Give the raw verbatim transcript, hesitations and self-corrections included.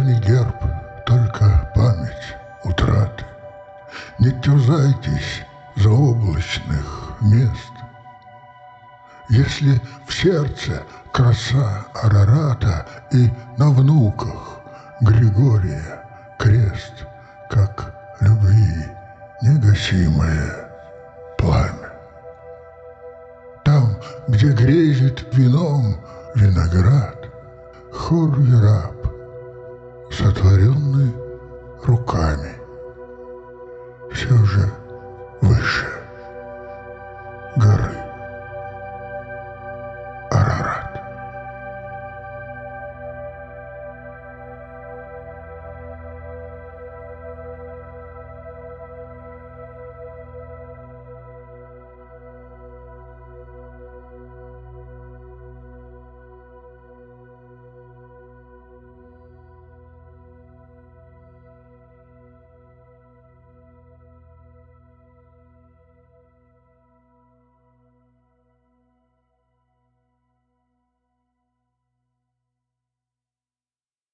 ли герб только память утраты? Не терзайтесь заоблачных мест. Если в сердце краса Арарата и на внуках Григория крест, как любви негасимое пламя. Там, где грезит вином виноград, хор и раб, сотворенный руками